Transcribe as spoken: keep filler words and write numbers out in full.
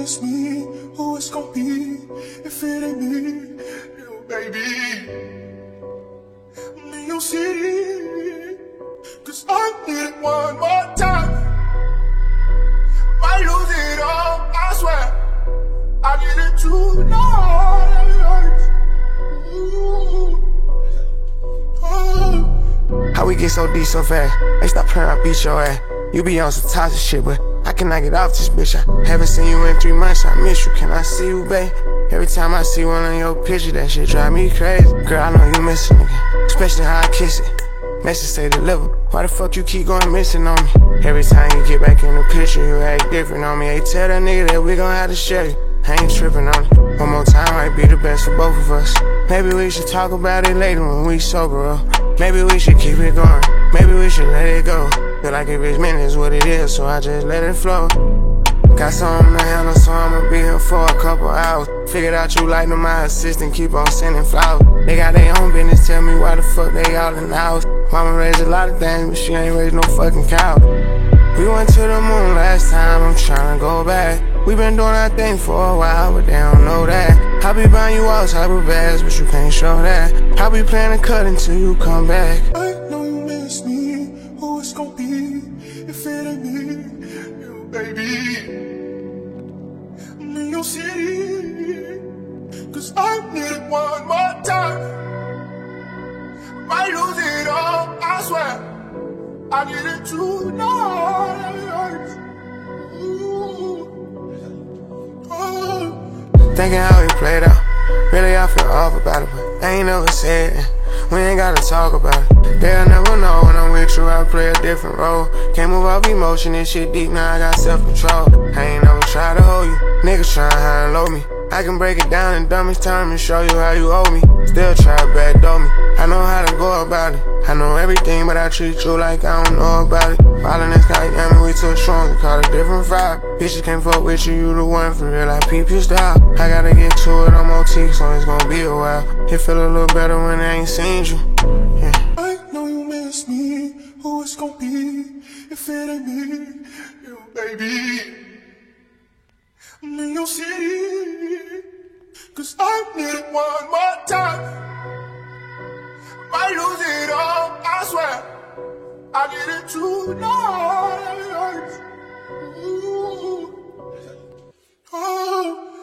miss me, who it's gon' be if it ain't me, you baby. New York City, cause I need it one more time. Might lose it all, I swear. I need it tonight. Ooh. Oh. How we get so deep so fast? Hey, stop playing, I beat your ass. You be on some toxic shit, but I cannot get off this bitch. I haven't seen you in three months, I miss you. Can I see you, babe? Every time I see one on your picture, that shit drive me crazy. Girl, I know you miss a nigga, especially how I kiss it. Message say deliver. Why the fuck you keep going missing on me? Every time you get back in the picture, you act different on me. Hey, tell that nigga that we gon' have to share you. I ain't tripping on it. One more time might be the best for both of us. Maybe we should talk about it later when we sober up. Maybe we should keep it going. Maybe we should let it go. Feel like if it's meant, it's what it is, so I just let it flow. Got something to handle, so I'ma be here for a couple hours. Figured out you like to my assistant, keep on sending flowers. They got their own business, tell me why the fuck they all in the house. Mama raised a lot of things, but she ain't raised no fucking cow. We went to the moon last time, I'm tryna go back. We been doing our thing for a while, but they don't know that. I be buying you all type of bags, but you can't show that. I be playing a cut until you come back. I know you miss me, who it's gon' be if it ain't me, you baby. New York City, cause I need it one more time. Might lose it all, I swear. I need it tonight. Ooh. Oh. Thinking how we played out, really I feel off about it, but I ain't never said it. We ain't gotta talk about it. They'll never know when I'm with you, I play a different role. Can't move off emotion, this shit deep, now I got self-control. I ain't never try to hold you, niggas tryna high and low me. I can break it down in dumbest terms and show you how you owe me. Still try to backdoor me, I know how to go about it. I know everything, but I treat you like I don't know about it. Falling this guy, I mean, we too strong to call it different vibe. Bitches can't fuck with you, you the one for real, I peep your style. I gotta get to it, I'm O T, so it's gonna be a while. It feel a little better when I ain't seen you, yeah. I know you miss me, who it's gon' be if it ain't me, you baby. New York City, cause I need it one more time. Might lose it all, I swear. I need it tonight. Ooh. Oh.